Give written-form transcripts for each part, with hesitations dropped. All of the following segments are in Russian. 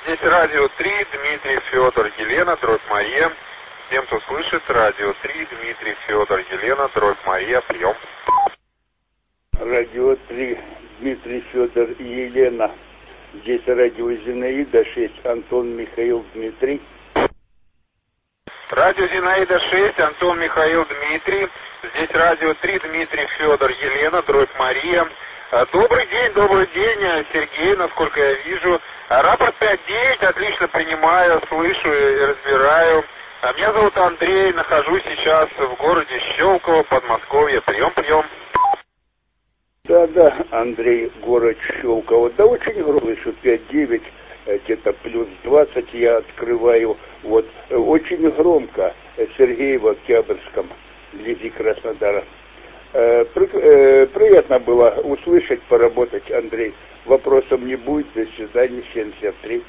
Здесь радио 3, Дмитрий, Федор, Елена, дробь Мария. Всем, кто слышит, радио 3, Дмитрий, Федор, Елена, дробь Мария, прием. Радио 3, Дмитрий, Федор и Елена. Здесь радио Зинаида 6, Антон, Михаил, Дмитрий. Радио Зинаида 6, Антон, Михаил, Дмитрий. Здесь радио 3, Дмитрий, Федор, Елена, дробь Мария. Добрый день, Сергей, насколько я вижу. Рапорт 5.9, отлично принимаю, слышу и разбираю. Меня зовут Андрей, нахожусь сейчас в городе Щелково, Подмосковье. Прием. Да, Андрей, город Щелково. Да очень громко, что 5.9, где-то плюс 20 я открываю. Вот, очень громко. Сергей в Октябрьском, вблизи Краснодара. Приятно было услышать, поработать, Андрей. Вопросов не будет. До свидания, 73.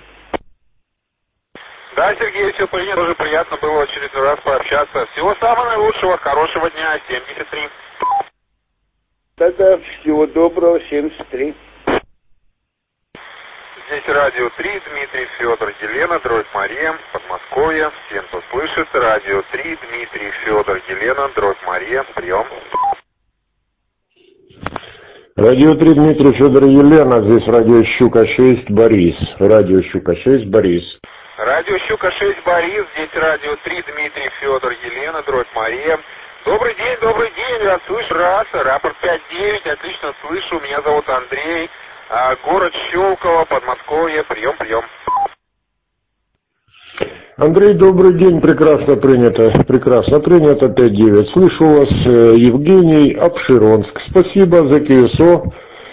Да, Сергей, все принято. Тоже приятно было в очередной раз пообщаться. Всего самого наилучшего, хорошего дня, 73. Да, всего доброго, 73. Здесь радио 3, Дмитрий, Федор, Елена, дробь Мария, Подмосковье. Всем, кто слышит, радио 3, Дмитрий, Федор, Елена, дробь Мария, прием. Радио 3, Дмитрий, Федор, Елена. Здесь радио Щука 6, Борис. Радио Щука 6, Борис. Радио Щука 6, Борис. Здесь радио 3, Дмитрий, Федор, Елена, дробь Мария. Добрый день, я слышу раз, рапорт 5.9, отлично слышу, меня зовут Андрей, город Щелково, Подмосковье, прием. Андрей, добрый день, прекрасно принято 5.9. Слышу вас, Евгений, Апшеронск. Спасибо за КСО,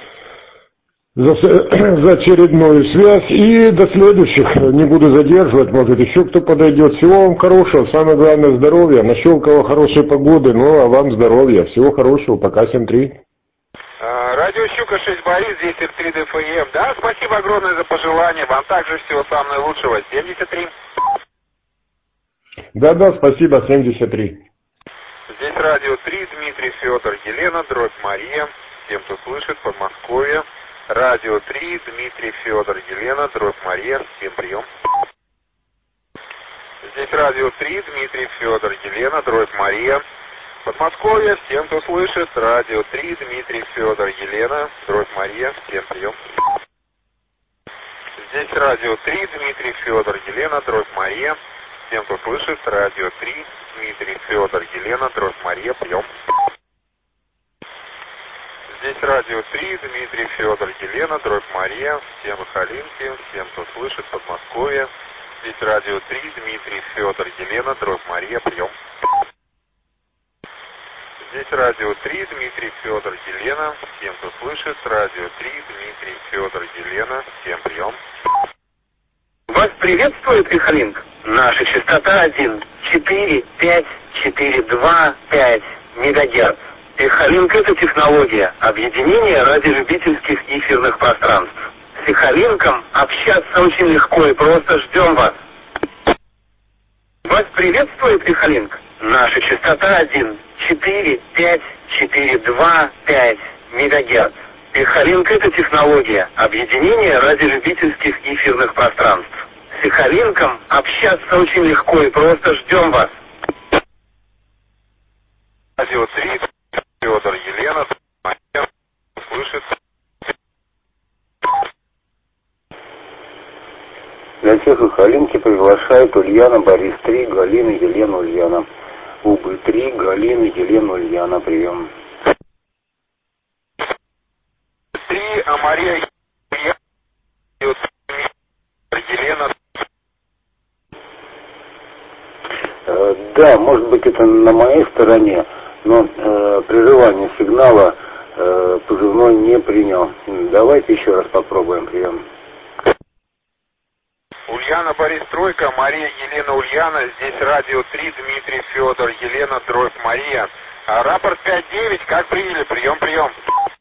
за очередную связь и до следующих. Не буду задерживать, может еще кто подойдет. Всего вам хорошего, самое главное здоровья. На Щелково хорошей погоды, а вам здоровья. Всего хорошего, пока, 7-3. Радио Щука 6, Борис, здесь Р3 ДФМ. Да, спасибо огромное за пожелание, вам также всего самого наилучшего, 73. Да, спасибо, 73. Здесь радио 3, Дмитрий, Федор, Елена, дробь Мария. Всем, кто слышит, Подмосковье. Радио 3, Дмитрий, Федор, Елена, дробь Мария. Всем прием. Здесь радио 3, Дмитрий, Федор, Елена, дробь Мария. Подмосковье. Всем, кто слышит, радио 3, Дмитрий, Федор, Елена, дробь Мария. Всем прием. Здесь радио 3, Дмитрий, Федор, Елена, дробь Мария. Всем, кто слышит, радио 3, Дмитрий, Федор, Елена, дробь Мария, прием. Здесь радио 3, Дмитрий, Федор, Елена, дробь Мария. Всем Халинки, всем, кто слышит, Подмосковье. Здесь радио 3, Дмитрий, Федор, Елена, дробь Мария, прием. Здесь радио 3, Дмитрий, Федор, Елена. Всем, кто слышит, радио 3, Дмитрий, Федор, Елена. Всем прием. Вас приветствует Ихалинк. Наша частота 1,4,5,4,2,5 МГц. Ихалинк — это технология объединения радиолюбительских эфирных пространств. С Ихалинком общаться очень легко и просто. Ждем вас. Вас приветствует Ихалинк. Наша частота 1,4,5,4,2,5 МГц. Ихалинк — это технология объединения радиолюбительских эфирных пространств. С Ихалинком общаться очень легко и просто. Ждем вас. Радио 3, Федор, Елена, слышит. Для всех Ихалинки приглашают Ульяна, Борис 3, Галина, Елена, Ульяна. Убыль 3, Галина, Елена, Ульяна, прием. 3, Мария, Елена. Да, может быть, это на моей стороне, но прерывание сигнала позывной не принял. Давайте еще раз попробуем прием. Ульяна, Борис, тройка, Мария, Елена, Ульяна. Здесь радио 3, Дмитрий, Федор, Елена, дробь Мария. Рапорт 5.9, как приняли? Прием.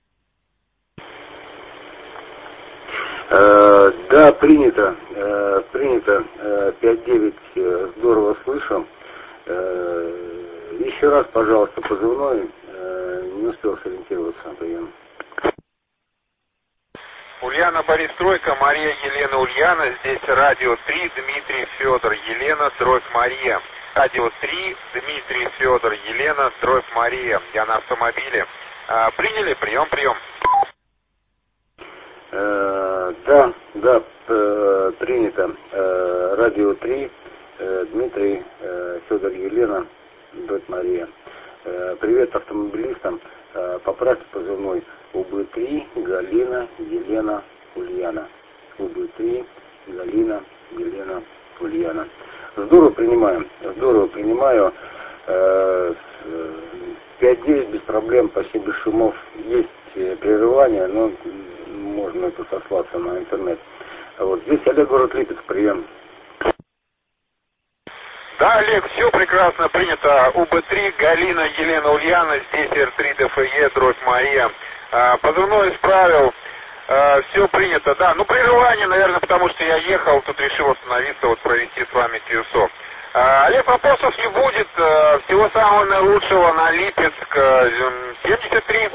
Да, принято. 5.9, здорово слышу. Еще раз, пожалуйста, позывной. Не успел сориентироваться на прием. Ульяна, Борис, тройка, Мария, Елена, Ульяна. Здесь радио 3, Дмитрий, Федор, Елена, дробь Мария. Радио 3, Дмитрий, Федор, Елена, дробь Мария. Я на автомобиле. Приняли? Прием. Да, принято. Радио 3, Дмитрий, Федор, Елена, дробь Мария. Привет автомобилистам. Поправьте позывной УБ-3, Галина, Елена, Ульяна. УБ-3, Галина, Елена, Ульяна. Здорово принимаю. 5-9 без проблем, почти без шумов. Есть прерывания, но можно это сослаться на интернет. Вот здесь Олег, город Липецк, прием. Да, Олег, все прекрасно принято. УБ-3, Галина, Елена, Ульяна, здесь Р3, ДФЕ, дробь Мария. Позывной исправил. Все принято, да. Ну, прерывание, наверное, потому что я ехал, тут решил остановиться, вот провести с вами QSO. Олег, вопросов не будет. Всего самого наилучшего на Липецк 73.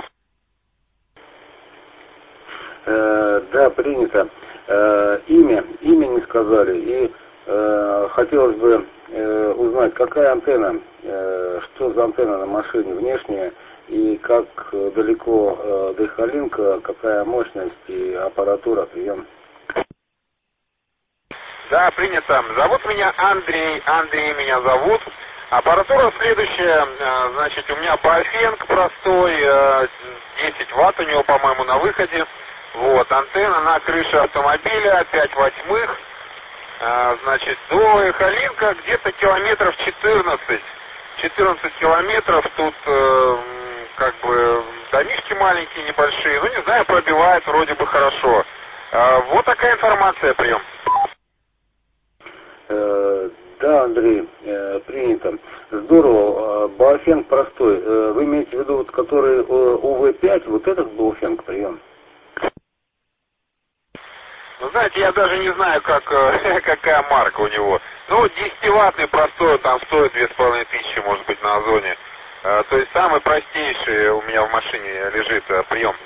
Да, принято. Имя не сказали. И хотелось бы узнать, какая антенна, что за антенна на машине, внешняя, и как далеко до Халинка, какая мощность и аппаратура, прием. Да, принято. Зовут меня Андрей меня зовут. Аппаратура следующая, значит, у меня Baofeng простой, 10 Вт у него, по-моему, на выходе. Вот, антенна на крыше автомобиля, 5/8. Значит, до Халинка где-то километров 14. 14 километров, тут как бы домишки маленькие, небольшие, ну не знаю, пробивает вроде бы хорошо. Вот такая информация, прием. Да, Андрей, принято. Здорово. Baofeng простой. Вы имеете в виду, вот, который УВ-5, вот этот Baofeng, прием? Ну, знаете, я даже не знаю, какая марка у него. Ну, 10-ваттный простой, там стоит 2500, может быть, на Озоне. То есть самый простейший у меня в машине лежит прием.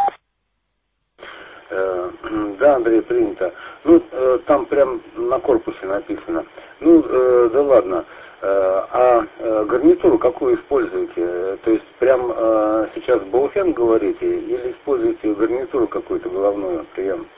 Да, Андрей, принято. Ну, там прям на корпусе написано. Ну, да ладно. А гарнитуру какую используете? То есть прям сейчас Baofeng говорите или используете гарнитуру какую-то головную? Прием.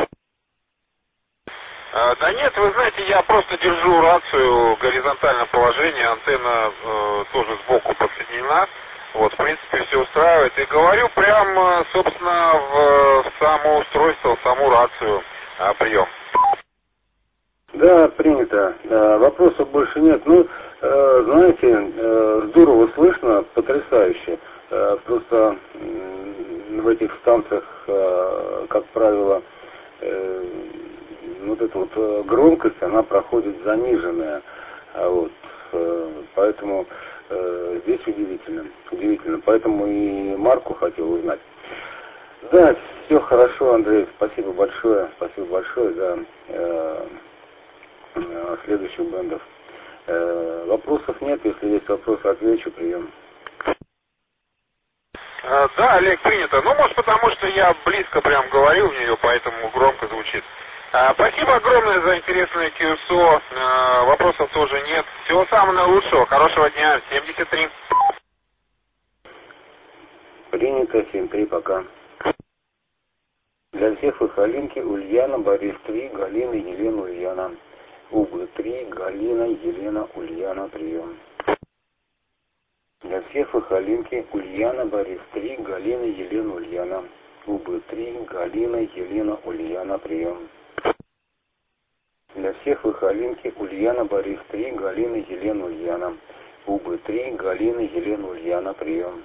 Да нет, вы знаете, я просто держу рацию в горизонтальном положении, антенна тоже сбоку подсоединена. Вот, в принципе, все устраивает. И говорю прям, собственно, в само устройство, в саму рацию. Прием. Да, принято. Вопросов больше нет. Ну, знаете, здорово слышно, потрясающе. Просто в этих станциях, как правило, вот эта вот громкость, она проходит заниженная. Вот, поэтому здесь удивительно. Поэтому и марку хотел узнать. Да, все хорошо, Андрей. Спасибо большое за следующих бендов. Вопросов нет. Если есть вопросы, отвечу. Прием. Да, Олег, принято. Ну, может, потому что я близко прям говорил в нее, поэтому громко звучит. Спасибо огромное за интересное QSO. Вопросов тоже нет. Всего самого наилучшего. Хорошего дня. 73. Принято. 7-3. Пока. Для всех Халинки, Ульяна, Борис 3, Галина, Елена, Ульяна. УБ-3, Галина, Елена, Ульяна, прием. Для всех Халинки, Ульяна, Борис 3, Галина, Елена, Ульяна. УБ-3, Галина, Елена, Ульяна, прием. Для всех Халинки, Ульяна, Борис 3, Галина, Елена, Ульяна. УБ-3, Галина, Елена, Ульяна, прием.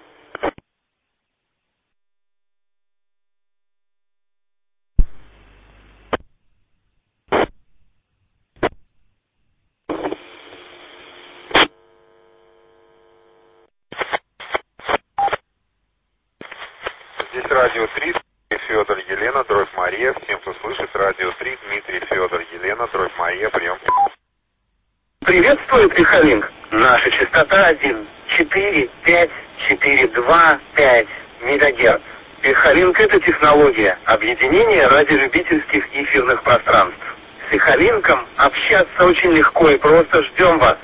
Здесь радио 3, Федор, Елена, дробь Мария. Всем, кто слышит, радио 3, Дмитрий, Федор, Елена, дробь Мария, прием. Приветствую, Халинк. Наша частота 1,4,5,4,2,5 МГц. Халинк — это технология объединения радиолюбительских и эфирных пространств. С Сахалинком общаться очень легко и просто. Ждем вас.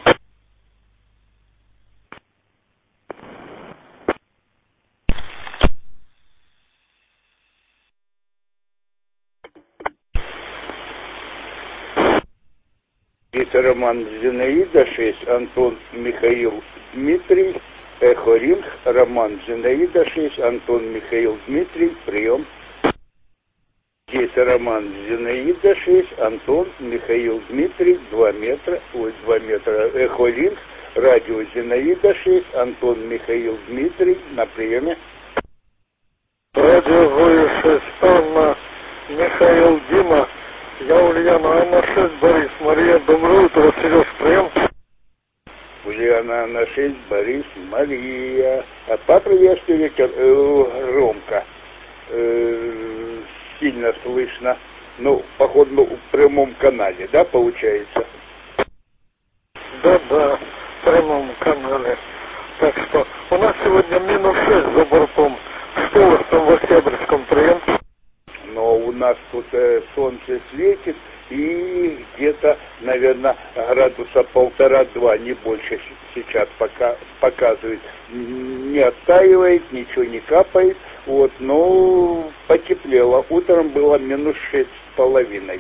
Здесь Роман Зинаида 6, Антон Михаил Дмитрий, Эхо Ринг, Роман Зинаида 6, Антон Михаил Дмитрий, прием. Здесь Роман Зинаида 6, Антон Михаил Дмитрий, 2 метра, 2 метра, Эхо Ринг, радио Зинаида 6, Антон Михаил Дмитрий, на приеме. Радио Зоя 6, Анна, Михаил Дима, я Ульяна, Анна 6, Борис, Мария, доброе утро, Сереж, прием. Ульяна, Анна 6, Борис, Мария. А поприветствуйте громко, сильно слышно, ну, походу, в прямом канале, да, получается? Да, в прямом канале. Так что у нас сегодня -6 за бортом. Что у вас там в Октябрьском, прием? Но у нас тут солнце светит, и где-то, наверное, градуса 1,5-2, не больше сейчас пока показывает. Не оттаивает, ничего не капает, вот, но потеплело. Утром было -6,5.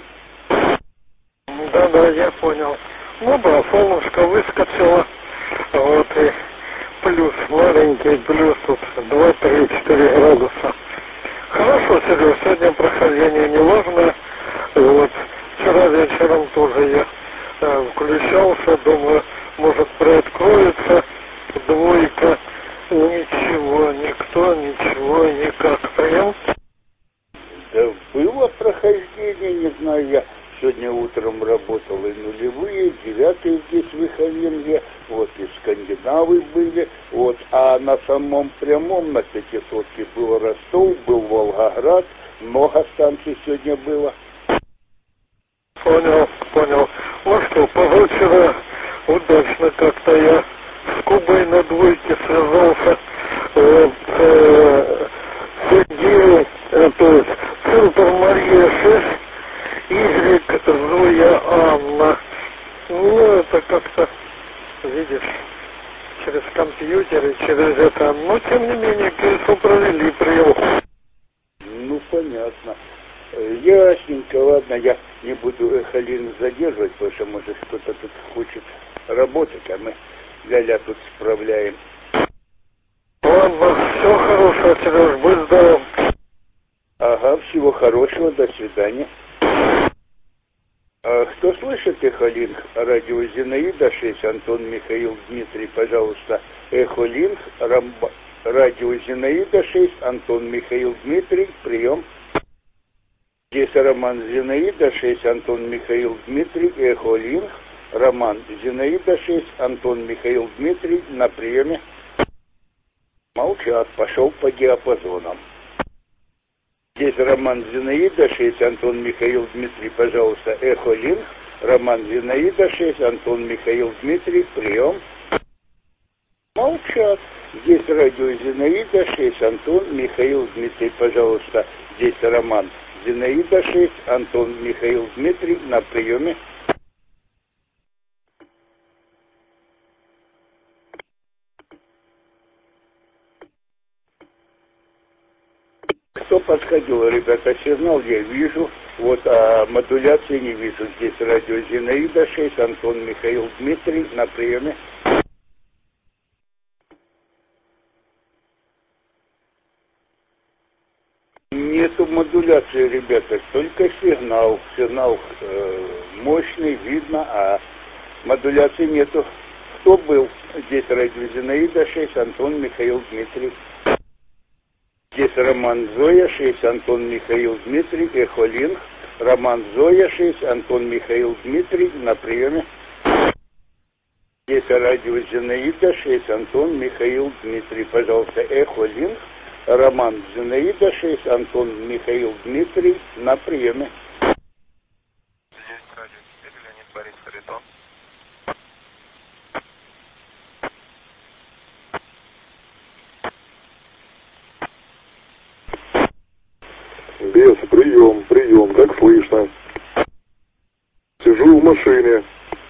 Да, я понял. Ну да, солнышко выскочило, вот, и плюс, маленький плюс, тут 2, 3, 4 градуса. Хорошо, Сереж, сегодня прохождение не важно. Вот. Вчера вечером тоже я включался, думаю, может приоткроется 2. Ничего, никто, ничего, никак. Прием? Да было прохождение, не знаю, я сегодня утром работал и нулевые, 9 здесь в Иховенге, вот и скандинавы были, вот, а на самом прямом на 500-ке был Ростов, был Волгоград, много станций сегодня было. Понял. Ну что, позавчера удачно как-то я с Кубой на 2 связался, Сергей, то есть центр Мария 6, Y Зоя Анна. Ну, это как-то, видишь, через компьютер и через это, но тем не менее, конечно, провели прием. Ну, понятно. Ясненько, ладно, я не буду Эхолин задерживать, потому что, может, кто-то тут хочет работать, а мы ля-ля тут справляем. Ладно, все хорошего, Сереж, будь здоров. Ага, всего хорошего, до свидания. Кто слышит Эхолинг? Радио Зинаида 6, Антон Михаил Дмитрий, пожалуйста, Эхолинг, радио Зинаида 6, Антон Михаил Дмитрий, прием. Здесь Роман Зинаида 6, Антон Михаил Дмитрий, Эхолинг, Роман Зинаида 6, Антон Михаил Дмитрий, на приеме. Молчат, пошел по диапазонам. Здесь Роман Зинаида 6, Антон Михаил Дмитрий, пожалуйста, Эхолинг, Роман Зинаида 6, Антон Михаил Дмитрий, прием. Молчат. Здесь радио Зинаида 6, Антон Михаил Дмитрий, пожалуйста. Здесь Роман Зинаида 6, Антон Михаил Дмитрий, на приеме. Кто подходил, ребята, сигнал я вижу, вот, а модуляции не вижу. Здесь радио Зинаида 6, Антон Михаил Дмитрий, на приеме. Нету модуляции, ребята, только сигнал. Сигнал мощный, видно, а модуляции нету. Кто был? Здесь радио Зинаида 6, Антон Михаил Дмитрий. Здесь Роман Зоя 6, Антон Михаил Дмитрий, Эхолинг, Роман Зоя 6, Антон Михаил Дмитрий, на приеме. Здесь радио Зинаида 6, Антон Михаил Дмитрий, пожалуйста, Эхолинг, Роман Зинаида 6, Антон Михаил Дмитрий, на приеме. Здесь радио Леонид Борис Харитон. Бес, прием, как слышно? Сижу в машине.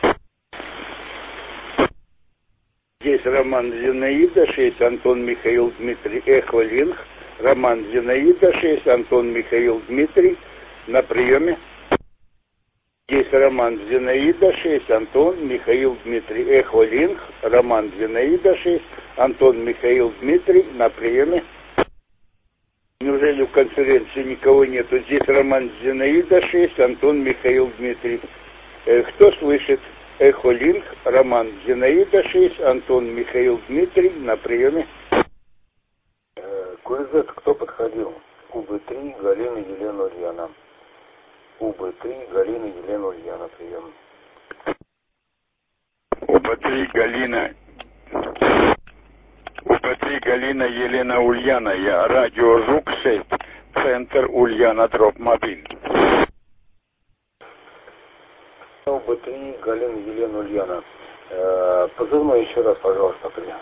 Здесь Роман Зинаида, 6, Антон Михаил Дмитрий, Эхо Линк. Роман Зинаида, 6, Антон Михаил Дмитрий, на приеме. Здесь Роман Зинаида, 6, Антон Михаил Дмитрий, Эхо Линк. Роман Зинаида, 6, Антон Михаил Дмитрий, на приеме. Неужели в конференции никого нету? Здесь Роман Зинаида, 6, Антон Михаил Дмитрий. Кто слышит? Эхо Линк, Роман Зинаида, 6, Антон Михаил Дмитрий, на приеме. КУЗ, кто подходил? УБ-3, Галина, Елена, Ульяна. УБ-3, Галина, Елена, Ульяна, прием. УБ-3, Галина, Елена, Ульяна. Я радио ЖУК-6, центр Ульяна, дроп мобиль. УБ-3, Галина, Елена, Ульяна. Позывной еще раз, пожалуйста, прием.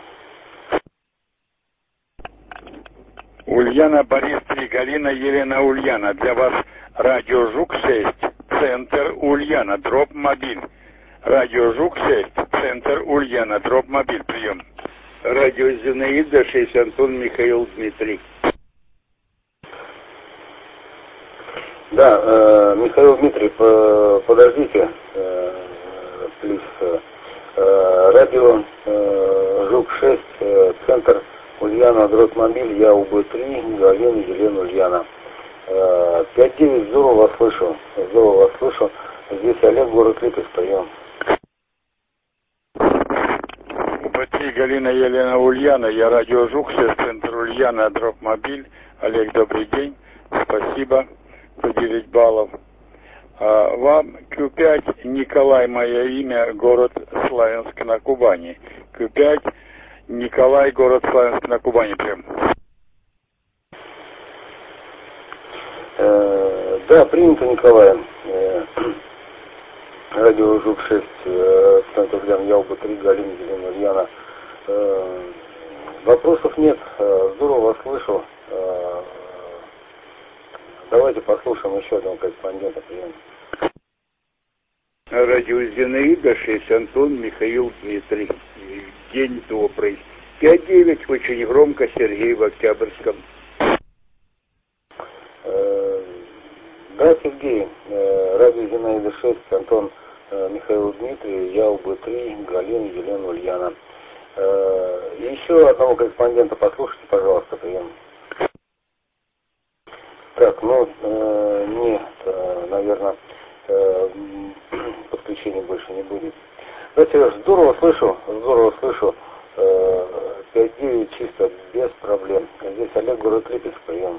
Ульяна, Борис 3, Галина, Елена, Ульяна. Для вас радио ЖУК-6, центр Ульяна, дроп мобиль. Радио ЖУК-6, центр Ульяна, дроп мобиль, прием. Радио Зинаида, 6, Антон Михаил Дмитрий. Да, Михаил Дмитрий, подождите, плюс радио ЖУК-6, центр Ульяна, дроп мобиль, я УБ-3, Галина, Елена, Ульяна. 5-9, здорово вас слышу. Здесь Олег, город Липецк, прием. УБ-3, Галина, Елена, Ульяна. Я радио ЖУК-6, центр Ульяна, дроп мобиль. Олег, добрый день. Спасибо за 9 баллов. Вам Q5, Николай, мое имя, город Славянск на Кубани. Q5, Николай, город Славянск на Кубани, прям. Да, принято, Николай. Радио ЖУК-6, центр Ульяна, я УБ-3, Галина, Елена, Ульяна. Вопросов нет, здорово вас слышу. Давайте послушаем еще одного корреспондента, прием. Радио Зинаида, 6, Антон Михаил Дмитрий. День добрый. 5-9, очень громко, Сергей в Октябрьском. Да, Сергей, радио Зинаида 6, Антон Михаил Дмитрий, я УБ-3, Галина, Елена, Ульяна. Еще одного корреспондента послушайте, пожалуйста, прием. Так, нет, наверное, подключения больше не будет. Да, Сереж, здорово слышу. 5-9 чисто, без проблем. Здесь Олег, город Липецк, прием.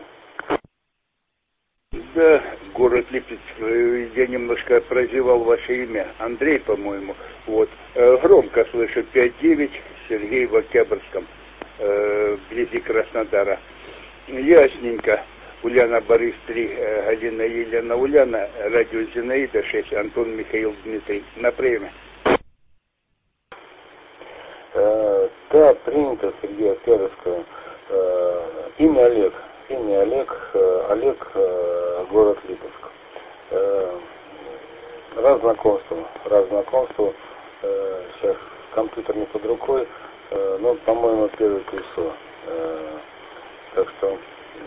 Да, город Липецк, я немножко прозевал ваше имя. Андрей, по-моему. Вот. Громко слышу 5-9, Сергей в Октябрьском, вблизи Краснодара. Ясненько. Ульяна, Борис 3, Галина, Елена, Ульяна. Радио Зинаида 6, Антон Михаил Дмитрий. На приеме. Да, принято, Сергей, Октябрьская. Имя Олег. Олег, город Липецк. Раз знакомству. Сейчас компьютер не под рукой, но, по-моему, первое колесо. Так что,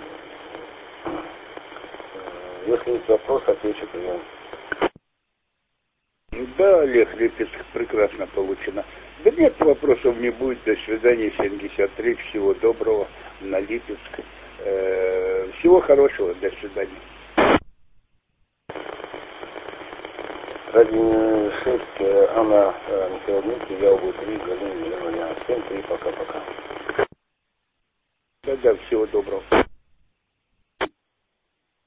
если есть вопрос, отвечу, прием. Да, Олег, Липецк, прекрасно получено. Да нет, вопросов не будет. До свидания, 73. Всего доброго на Липецк. Всего хорошего. До свидания. Радио 6, Анна, Михаил Дмитрий, я УБ-3, Галина, Елена, Ульяна. 7-3, пока-пока. Да, всего доброго.